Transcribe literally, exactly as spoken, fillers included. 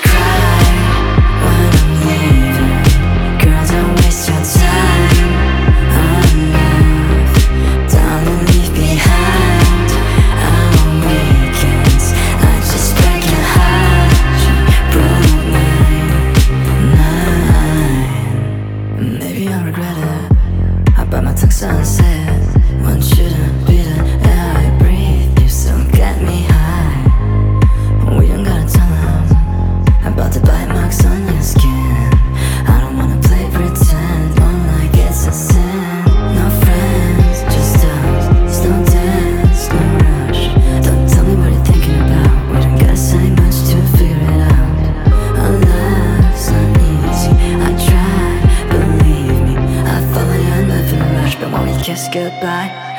cry when I'm leaving. Girl, don't waste your time on love. Darling, leave behind our weekends. I just break your heart, you broke mine. Maybe I'll regret it. I bite my tongue so I say it. Want you to be the air I breathe. You still get me high. We don't gotta tell them about the bite marks on your skin. I don't wanna play pretend, more like it's a sin. No friends, just us, no dance, no rush. Don't tell me what you're thinking about. We don't gotta say much to figure it out. Our love's not easy, I try, believe me. I follow your love in a rush, but when we kiss goodbye,